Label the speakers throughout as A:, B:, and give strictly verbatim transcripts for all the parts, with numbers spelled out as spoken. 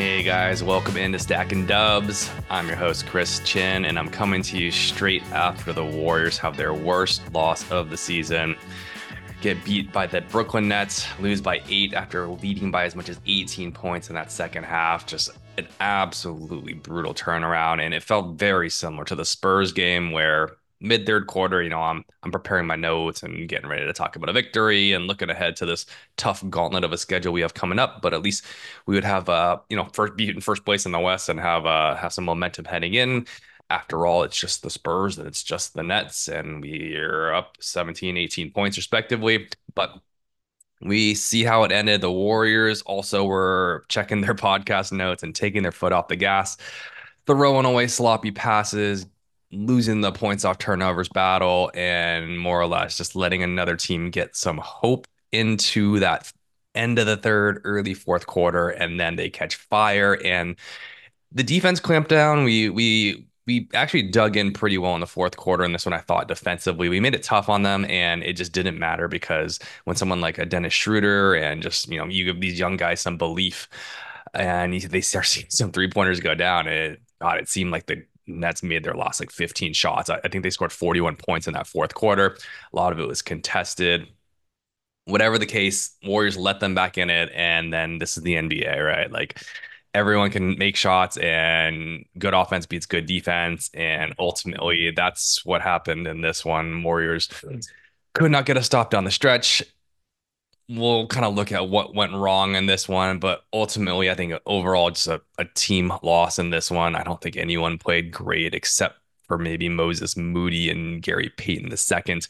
A: Hey guys, welcome into Stacking Dubs. I'm your host, Chris Chin, and I'm coming to you straight after the Warriors have their worst loss of the season. Get beat by the Brooklyn Nets, lose by eight after leading by as much as eighteen points in that second half. Just an absolutely brutal turnaround, and it felt very similar to the Spurs game where mid third quarter, you know, I'm I'm preparing my notes and getting ready to talk about a victory and looking ahead to this tough gauntlet of a schedule we have coming up. But at least we would have uh, you know, first be in first place in the West and have uh have some momentum heading in. After all, it's just the Spurs and it's just the Nets, and we're up seventeen, eighteen points respectively. But we see how it ended. The Warriors also were checking their podcast notes and taking their foot off the gas, throwing away sloppy passes, losing the points off turnovers battle, and more or less just letting another team get some hope into that end of the third, early fourth quarter, and then they catch fire and the defense clamped down. We we we actually dug in pretty well in the fourth quarter in this one. I thought defensively we made it tough on them, and it just didn't matter because when someone like a Dennis Schroeder and just you know you give these young guys some belief, and they start seeing some three pointers go down, it God, it seemed like the Nets made their last like fifteen shots. I, I think they scored forty-one points in that fourth quarter. A lot of it was contested. Whatever the case, Warriors let them back in it, and then this is the N B A, right? Like everyone can make shots, and good offense beats good defense, and ultimately that's what happened in this one. Warriors could not get a stop down the stretch. We'll kind of look at what went wrong in this one, but ultimately, I think overall, just a, a team loss in this one. I don't think anyone played great except for maybe Moses Moody and Gary Payton the second.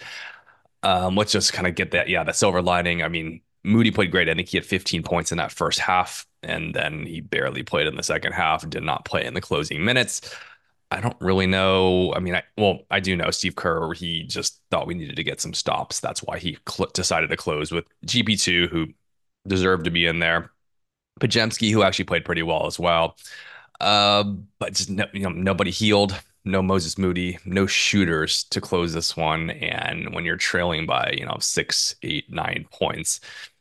A: Um, let's just kind of get that. Yeah, the silver lining. I mean, Moody played great. I think he had fifteen points in that first half, and then he barely played in the second half, did not play in the closing minutes. I don't really know. I mean, I well, I do know Steve Kerr, he just thought we needed to get some stops. That's why he cl- decided to close with G P two, who deserved to be in there. Pajemski, who actually played pretty well as well. Uh, but just no, you know, nobody healed, no Moses Moody, no shooters to close this one. And when you're trailing by, you know, six, eight, nine points,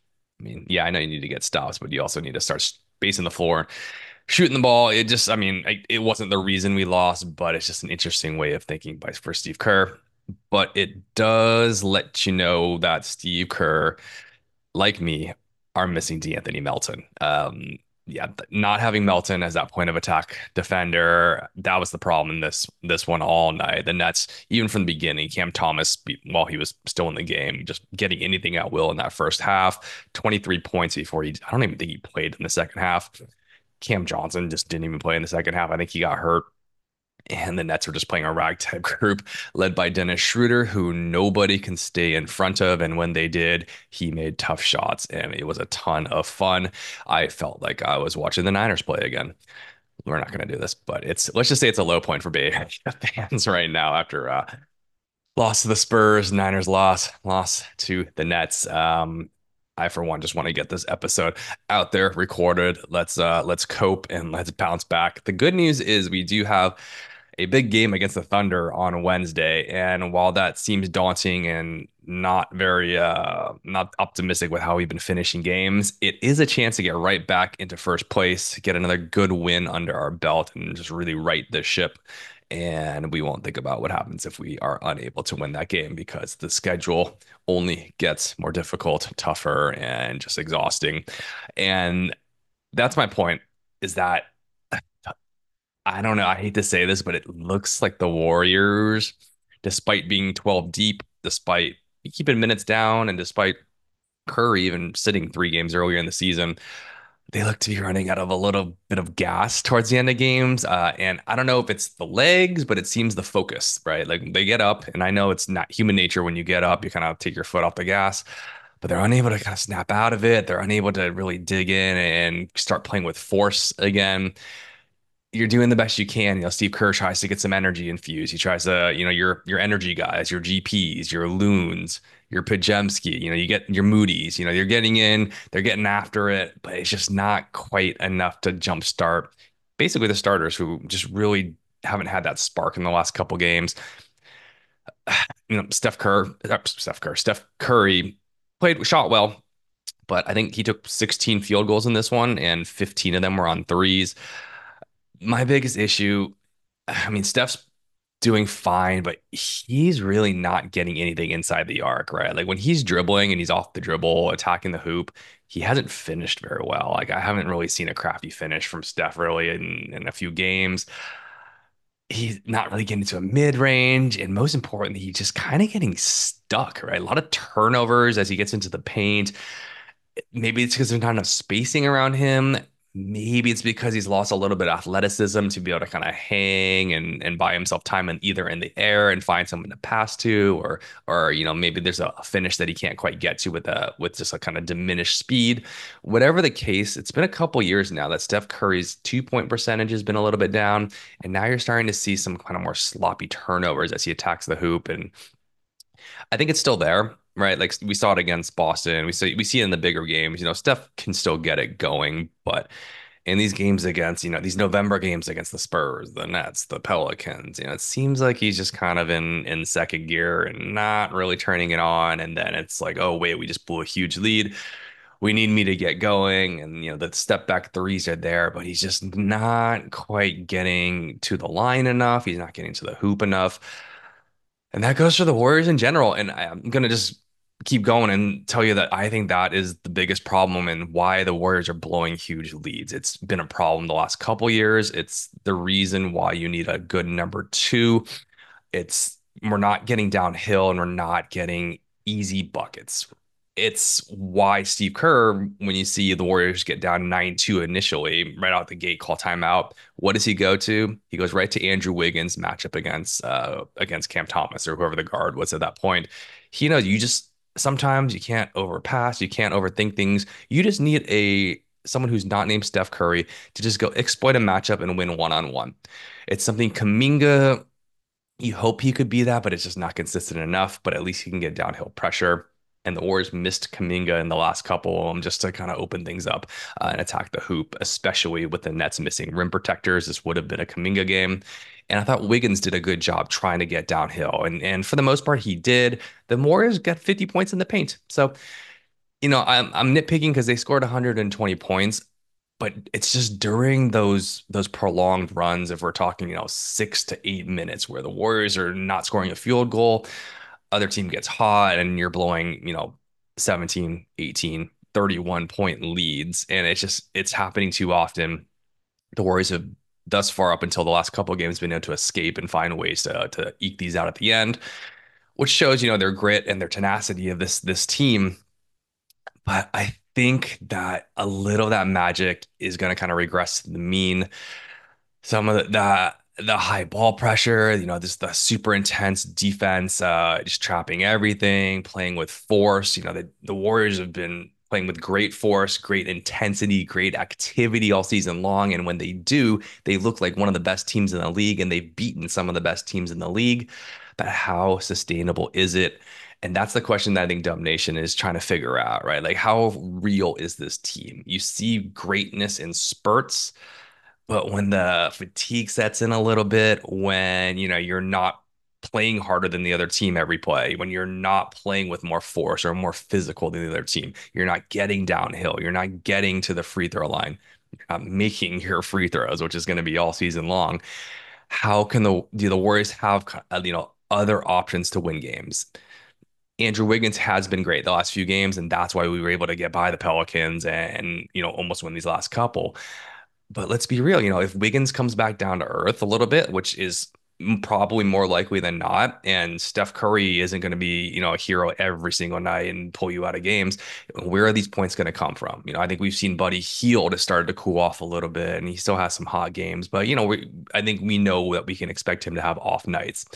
A: I mean, yeah, I know you need to get stops, but you also need to start spacing the floor, shooting the ball. It just, I mean, I, it wasn't the reason we lost, but it's just an interesting way of thinking by for Steve Kerr. But it does let you know that Steve Kerr, like me, are missing De'Anthony Melton. Um, yeah, not having Melton as that point of attack defender, that was the problem in this this one all night. The Nets, even from the beginning, Cam Thomas, while he was still in the game, just getting anything at will in that first half, twenty-three points before he, I don't even think he played in the second half. Cam Johnson just didn't even play in the second half. I think he got hurt, and the Nets were just playing a ragtag group led by Dennis Schroeder, who nobody can stay in front of. And when they did, he made tough shots, and it was a ton of fun. I felt like I was watching the Niners play again. We're not going to do this, but it's let's just say it's a low point for Bay Area fans right now after uh, loss to the Spurs, Niners loss, loss to the Nets. Um, I for one just want to get this episode out there recorded. Let's uh let's cope and let's bounce back. The good news is we do have a big game against the Thunder on Wednesday. And while that seems daunting and not very uh not optimistic with how we've been finishing games, it is a chance to get right back into first place, get another good win under our belt, and just really right the ship. And we won't think about what happens if we are unable to win that game because the schedule only gets more difficult, tougher, and just exhausting. And that's my point, is that I don't know. I hate to say this, but it looks like the Warriors, despite being twelve deep, despite keeping minutes down, and despite Curry even sitting three games earlier in the season, they look to be running out of a little bit of gas towards the end of games. Uh, and I don't know if it's the legs, but it seems the focus, right? Like they get up, and I know it's not human nature when you get up, you kind of take your foot off the gas, but they're unable to kind of snap out of it. They're unable to really dig in and start playing with force again. You're doing the best you can. You know, Steve Kerr tries to get some energy infused. He tries to, you know, your your energy guys, your G Ps, your loons, your Pajemski, you know, you get your Moody's, you know, you're getting in, they're getting after it, but it's just not quite enough to jumpstart basically the starters who just really haven't had that spark in the last couple games. You know, Steph Kerr, uh, Steph Kerr, Steph Curry played, shot well, but I think he took sixteen field goals in this one, and fifteen of them were on threes. My biggest issue, I mean, Steph's doing fine, but he's really not getting anything inside the arc, right? Like when he's dribbling and he's off the dribble, attacking the hoop, he hasn't finished very well. Like I haven't really seen a crafty finish from Steph really in, in a few games. He's not really getting to a mid range. And most importantly, he's just kind of getting stuck, right? A lot of turnovers as he gets into the paint. Maybe it's because there's not enough spacing around him. Maybe it's because he's lost a little bit of athleticism to be able to kind of hang and and buy himself time in either in the air and find someone to pass to, or or you know maybe there's a finish that he can't quite get to with a with just a kind of diminished speed. Whatever the case, it's been a couple years now that Steph Curry's two point percentage has been a little bit down, and now you're starting to see some kind of more sloppy turnovers as he attacks the hoop, and I think it's still there, right? Like we saw it against Boston. We see we see it in the bigger games. You know, Steph can still get it going, but in these games against, you know, these November games against the Spurs, the Nets, the Pelicans, you know, it seems like he's just kind of in in second gear and not really turning it on. And then it's like, oh wait, we just blew a huge lead. We need me to get going. And you know, the step back threes are there, but he's just not quite getting to the line enough. He's not getting to the hoop enough. And that goes for the Warriors in general. And I- I'm gonna just keep going and tell you that I think that is the biggest problem and why the Warriors are blowing huge leads. It's been a problem the last couple years. It's the reason why you need a good number two. It's we're not getting downhill and we're not getting easy buckets. It's why Steve Kerr, when you see the Warriors get down nine two initially, right out the gate, call timeout. What does he go to? He goes right to Andrew Wiggins matchup against uh against Cam Thomas or whoever the guard was at that point. He knows you just sometimes you can't overpass, you can't overthink things. You just need a someone who's not named Steph Curry to just go exploit a matchup and win one on one. It's something Kaminga, you hope he could be that, but it's just not consistent enough. But at least he can get downhill pressure. And the Warriors missed Kaminga in the last couple of them just to kind of open things up uh, and attack the hoop, especially with the Nets missing rim protectors. This would have been a Kaminga game. And I thought Wiggins did a good job trying to get downhill. And, and for the most part, he did. The Warriors got fifty points in the paint. So, you know, I'm, I'm nitpicking because they scored one hundred twenty points, but it's just during those those prolonged runs, if we're talking, you know, six to eight minutes where the Warriors are not scoring a field goal, other team gets hot and you're blowing, you know, seventeen, eighteen, thirty-one point leads. And it's just it's happening too often. The Warriors have thus far up until the last couple of games been able to escape and find ways to to eke these out at the end, which shows, you know, their grit and their tenacity of this this team. But I think that a little of that magic is going to kind of regress to the mean. Some of the, the the high ball pressure, you know, this the super intense defense, uh, just trapping everything, playing with force. You know, the, the Warriors have been playing with great force, great intensity, great activity all season long. And when they do, they look like one of the best teams in the league, and they've beaten some of the best teams in the league. But how sustainable is it? And that's the question that I think Dub Nation is trying to figure out, right? Like, how real is this team? You see greatness in spurts, but when the fatigue sets in a little bit, when you know you're not playing harder than the other team every play, when you're not playing with more force or more physical than the other team, you're not getting downhill, you're not getting to the free throw line, you're not making your free throws, which is going to be all season long. How can the do the Warriors have uh, you know other options to win games? Andrew Wiggins has been great the last few games, and that's why we were able to get by the Pelicans and, you know, almost win these last couple. But let's be real, you know, if Wiggins comes back down to earth a little bit, which is probably more likely than not, and Steph Curry isn't going to be, you know, a hero every single night and pull you out of games, where are these points going to come from? You know, I think we've seen Buddy Hield has started to cool off a little bit, and he still has some hot games, but you know, we, I think we know that we can expect him to have off nights.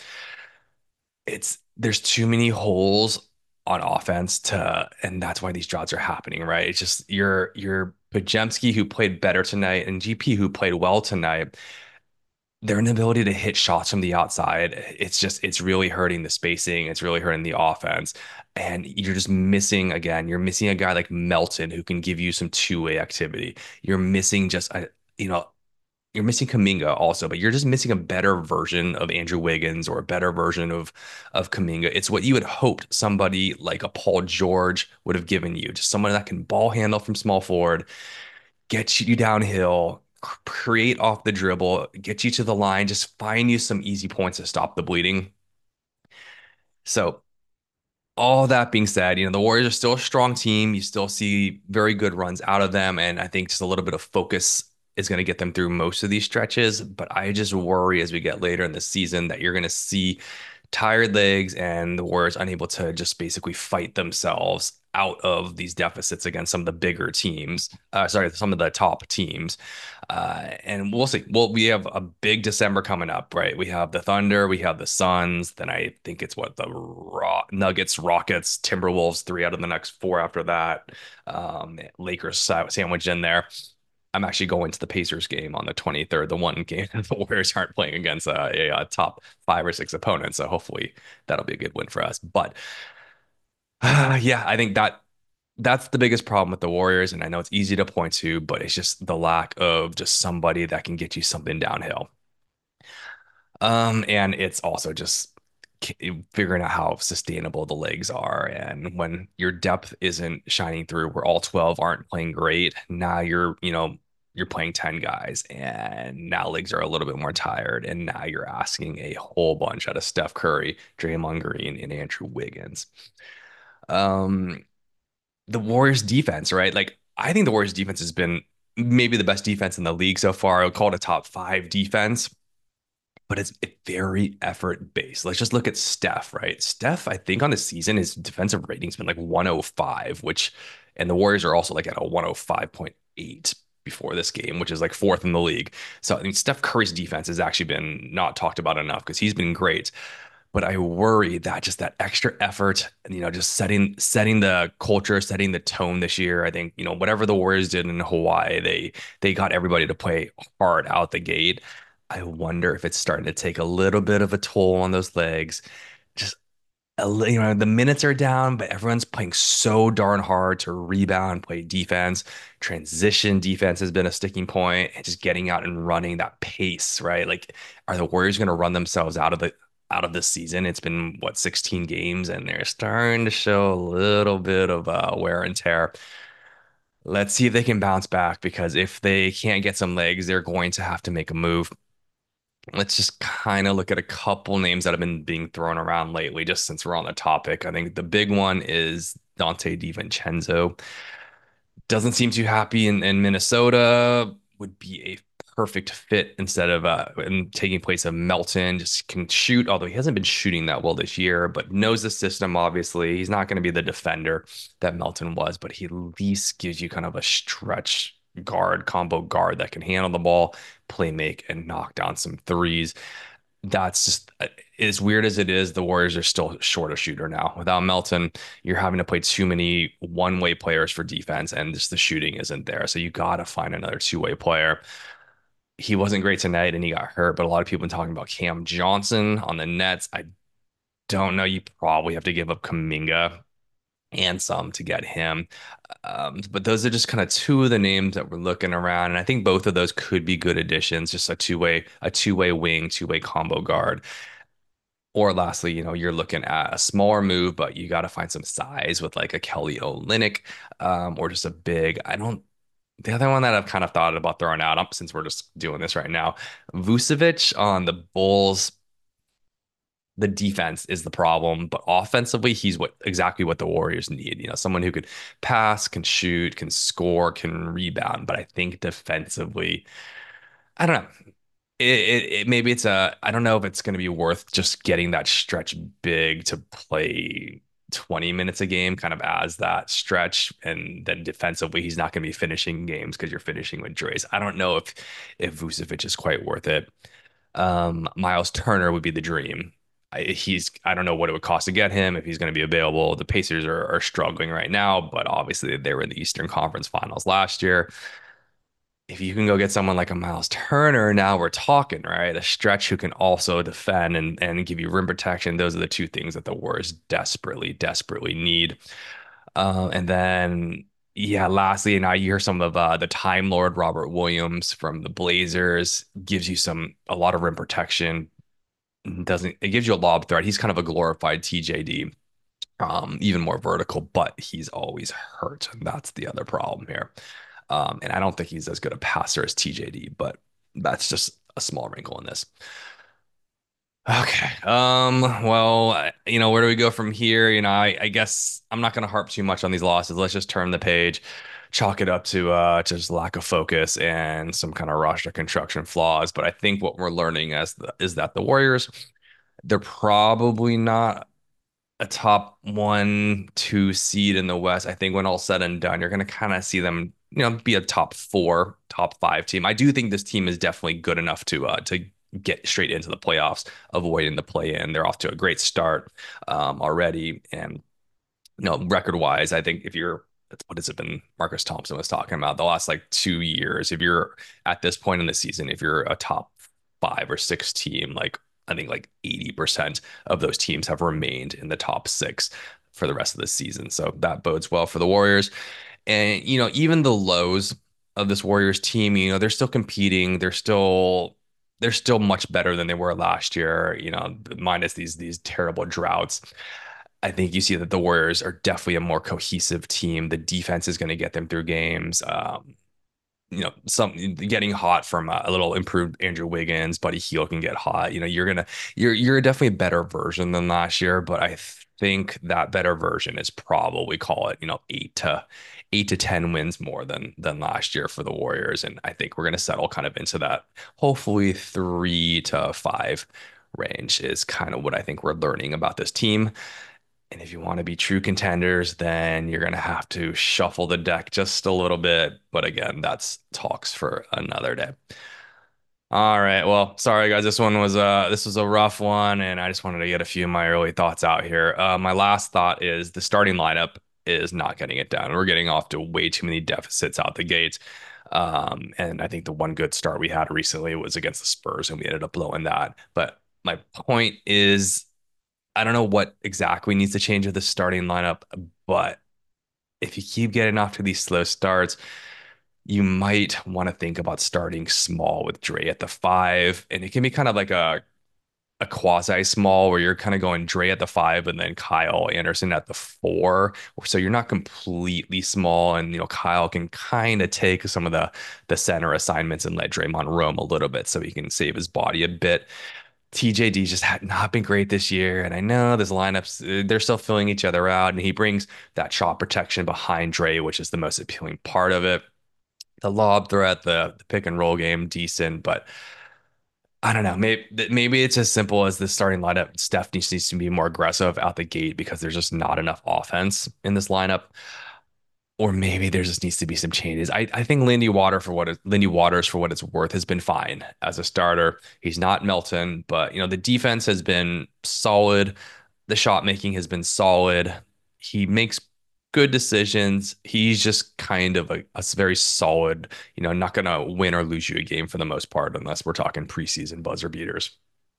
A: It's there's too many holes on offense to, and that's why these droughts are happening, right? It's just your your Pajemski who played better tonight and G P who played well tonight. Their inability to hit shots from the outside, it's just it's really hurting the spacing. It's really hurting the offense, and you're just missing again. You're missing a guy like Melton who can give you some two-way activity. You're missing just a you know you're missing Kaminga also, but you're just missing a better version of Andrew Wiggins or a better version of of Kaminga. It's what you had hoped somebody like a Paul George would have given you, just someone that can ball handle from small forward, get you downhill, create off the dribble, get you to the line, just find you some easy points to stop the bleeding. So all that being said, you know, the Warriors are still a strong team. You still see very good runs out of them. And I think just a little bit of focus is going to get them through most of these stretches. But I just worry as we get later in the season that you're going to see tired legs and the Warriors unable to just basically fight themselves out of these deficits against some of the bigger teams. Uh, sorry, some of the top teams. Uh, and we'll see. Well, we have a big December coming up, right? We have the Thunder, we have the Suns. Then I think it's what the Ro Nuggets, Rockets, Timberwolves, three out of the next four after that. Um, Lakers sa- sandwiched in there. I'm actually going to the Pacers game on the twenty-third, the one game the Warriors aren't playing against a, a, a top five or six opponent. So hopefully that'll be a good win for us. But uh, yeah, I think that that's the biggest problem with the Warriors. And I know it's easy to point to, but it's just the lack of just somebody that can get you something downhill. Um, and it's also just figuring out how sustainable the legs are. And when your depth isn't shining through, where all twelve aren't playing great, now you're, you know, you're playing ten guys and now legs are a little bit more tired. And now you're asking a whole bunch out of Steph Curry, Draymond Green, and Andrew Wiggins. Um, the Warriors defense, right? Like, I think the Warriors defense has been maybe the best defense in the league so far. I would call it a top five defense, but it's very effort based. Let's just look at Steph, right? Steph, I think on the season, his defensive rating's been like one oh five, which, and the Warriors are also like at a one oh five point eight before this game, which is like fourth in the league. So I think Steph Curry's defense has actually been not talked about enough because he's been great. But I worry that just that extra effort, you know, just setting setting the culture, setting the tone this year. I think, you know, whatever the Warriors did in Hawaii, they they got everybody to play hard out the gate. I wonder if it's starting to take a little bit of a toll on those legs. Just a li- you know, the minutes are down, but everyone's playing so darn hard to rebound, play defense. Transition defense has been a sticking point, and just getting out and running that pace, right? Like, are the Warriors going to run themselves out of the out of this season? It's been what sixteen games, and they're starting to show a little bit of uh, wear and tear. Let's see if they can bounce back because if they can't get some legs, they're going to have to make a move. Let's just kind of look at a couple names that have been being thrown around lately, just since we're on the topic. I think the big one is Dante DiVincenzo. Doesn't seem too happy in, in Minnesota. Would be a perfect fit instead of uh in taking place of Melton. Just can shoot, although he hasn't been shooting that well this year, but knows the system, obviously. He's not going to be the defender that Melton was, but he at least gives you kind of a stretch guard, combo guard that can handle the ball, play make, and knock down some threes. That's just uh, as weird as it is, the Warriors are still short a shooter now. Without Melton, you're having to play too many one-way players for defense, and just the shooting isn't there. So you got to find another two-way player. He wasn't great tonight and he got hurt, but a lot of people have been talking about Cam Johnson on the Nets. I don't know. You probably have to give up Kaminga and some to get him. Um, but those are just kind of two of the names that we're looking around. And I think both of those could be good additions, just a two-way, a two-way wing, two-way combo guard. Or lastly, you know, you're looking at a smaller move, but you got to find some size with like a Kelly Olynyk, um, or just a big. I don't. The other one that I've kind of thought about throwing out, um, since we're just doing this right now, Vucevic on the Bulls. The defense is the problem, but offensively, he's what exactly what the Warriors need. You know, someone who could pass, can shoot, can score, can rebound. But I think defensively, I don't know. It, it, it maybe it's a I don't know if it's going to be worth just getting that stretch big to play twenty minutes a game kind of as that stretch, and then defensively he's not going to be finishing games because you're finishing with Drace. I don't know if if Vucevic is quite worth it. Um, Miles Turner would be the dream. I, he's I don't know what it would cost to get him if he's going to be available. The Pacers are, are struggling right now, but obviously they were in the Eastern Conference Finals last year. If you can go get someone like a Miles Turner, now we're talking, right? A stretch who can also defend and, and give you rim protection. Those are the two things that the Warriors desperately, desperately need. Uh, and then, Yeah, lastly, and I hear some of uh, the Time Lord Robert Williams from the Blazers gives you some a lot of rim protection. Doesn't it gives you a lob threat? He's kind of a glorified T J D, um, even more vertical, but he's always hurt. And that's the other problem here. Um, and I don't think he's as good a passer as T J D, but that's just a small wrinkle in this. Okay. Um, well, I- you know, where do we go from here? You know, I, I guess I'm not going to harp too much on these losses. Let's just turn the page, chalk it up to uh just lack of focus and some kind of roster construction flaws. But I think what we're learning as the, is that the Warriors, they're probably not a top one, two seed in the West. I think when all said and done, you're going to kind of see them, you know, be a top four, top five team. I do think this team is definitely good enough to uh, to get straight into the playoffs, avoiding the play in. They're off to a great start um, already, and you know, record wise, I think if you're what has it been Marcus Thompson was talking about the last like two years, if you're at this point in the season, if you're a top five or six team, like I think like eighty percent of those teams have remained in the top six for the rest of the season. So that bodes well for the Warriors. And you know, even the lows of this Warriors team, you know, they're still competing. They're still they're still much better than they were last year, you know, minus these these terrible droughts. I think you see that the Warriors are definitely a more cohesive team. The defense is going to get them through games. Um, you know, some getting hot from a, a little improved Andrew Wiggins, Buddy Hield can get hot. You know, you're gonna you're you're definitely a better version than last year, but I think that better version is probably call it, you know, eight to eight to ten wins more than than last year for the Warriors. And I think we're gonna settle kind of into that hopefully three to five range is kind of what I think we're learning about this team. And if you want to be true contenders, then you're going to have to shuffle the deck just a little bit. But again, that's talks for another day. All right. Well, sorry guys. This one was uh this was a rough one, and I just wanted to get a few of my early thoughts out here. Uh, my last thought is the starting lineup is not getting it done. We're getting off to way too many deficits out the gate. Um, and I think the one good start we had recently was against the Spurs, and we ended up blowing that. But my point is I don't know what exactly needs to change with the starting lineup, but if you keep getting off to these slow starts, you might want to think about starting small with Dre at the five. And it can be kind of like a a quasi small where you're kind of going Dre at the five and then Kyle Anderson at the four. So you're not completely small. And you know, Kyle can kind of take some of the the center assignments and let Draymond roam a little bit so he can save his body a bit. T J D just had not been great this year. And I know this lineups, uh, they're still filling each other out. And he brings that shot protection behind Dre, which is the most appealing part of it. The lob threat, the, the pick and roll game, decent. But I don't know. Maybe maybe it's as simple as the starting lineup. Steph needs, needs to be more aggressive out the gate because there's just not enough offense in this lineup. Or maybe there just needs to be some changes. I, I think Lindy Water for what it, Lindy Waters for what it's worth has been fine as a starter. He's not Melton, but you know the defense has been solid. The shot making has been solid. He makes good decisions. He's just kind of a, a very solid, you know, not gonna win or lose you a game for the most part, unless we're talking preseason buzzer beaters.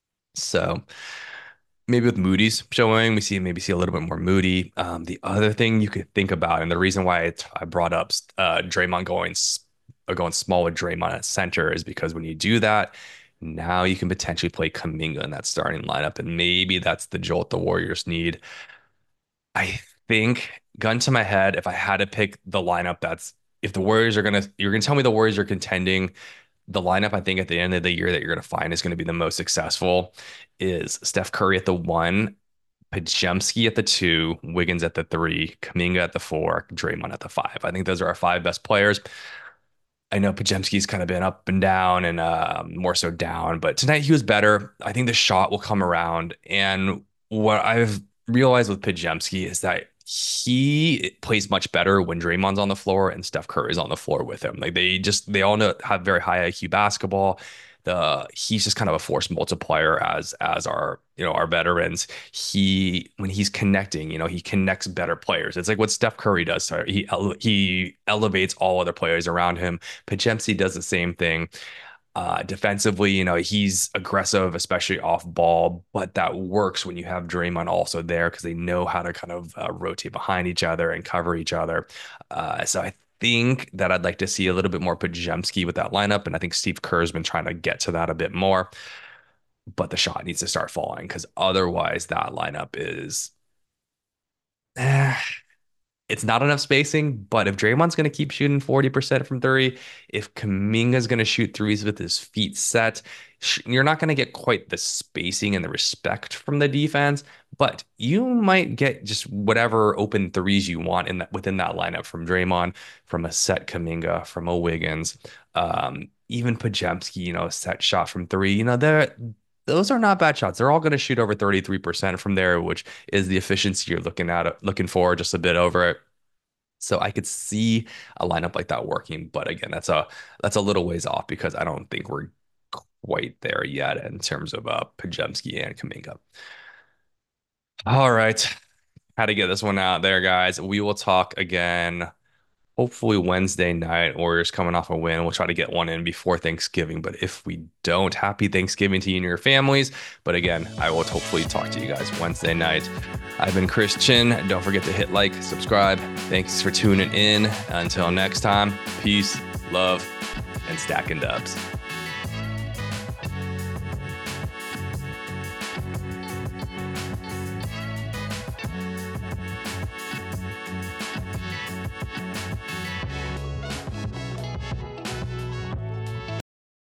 A: So maybe with Moody's showing, we see maybe see a little bit more Moody. Um, the other thing you could think about, and the reason why it's, I brought up uh, Draymond going uh, going small with Draymond at center is because when you do that, now you can potentially play Kuminga in that starting lineup, and maybe that's the jolt the Warriors need. I think, gun to my head, if I had to pick the lineup, that's if the Warriors are gonna, you're gonna tell me the Warriors are contending the lineup I think at the end of the year that you're going to find is going to be the most successful is Steph Curry at the one, Pajemski at the two, Wiggins at the three, Kuminga at the four, Draymond at the five. I think those are our five best players. I know Pajemski's kind of been up and down and uh, more so down, but tonight he was better. I think the shot will come around. And what I've realized with Pajemski is that he plays much better when Draymond's on the floor and Steph Curry's on the floor with him. Like they just they all know have very high I Q basketball. The he's just kind of a force multiplier as as our you know our veterans. He when he's connecting, you know, he connects better players. It's like what Steph Curry does. So he ele- he elevates all other players around him. Pajemski does the same thing. Uh, defensively, you know, he's aggressive, especially off ball, but that works when you have Draymond also there because they know how to kind of uh, rotate behind each other and cover each other. Uh, so I think that I'd like to see a little bit more Podziemski with that lineup, and I think Steve Kerr's been trying to get to that a bit more. But the shot needs to start falling because otherwise that lineup is eh, it's not enough spacing, but if Draymond's going to keep shooting forty percent from three, if Kuminga's going to shoot threes with his feet set, you're not going to get quite the spacing and the respect from the defense, but you might get just whatever open threes you want in that within that lineup from Draymond, from a set Kuminga, from a Wiggins, um, even Podziemski, you know, a set shot from three. You know, they're those are not bad shots. They're all going to shoot over thirty-three percent from there, which is the efficiency you're looking at, looking for, just a bit over it. So I could see a lineup like that working, but again, that's a that's a little ways off because I don't think we're quite there yet in terms of uh Podziemski and Kuminga. All right, how to get this one out there, guys. We will talk again hopefully Wednesday night. Warriors coming off a win. We'll try to get one in before Thanksgiving. But if we don't, happy Thanksgiving to you and your families. But again, I will hopefully talk to you guys Wednesday night. I've been Chris Chin. Don't forget to hit like, subscribe. Thanks for tuning in. Until next time, peace, love, and stacking dubs.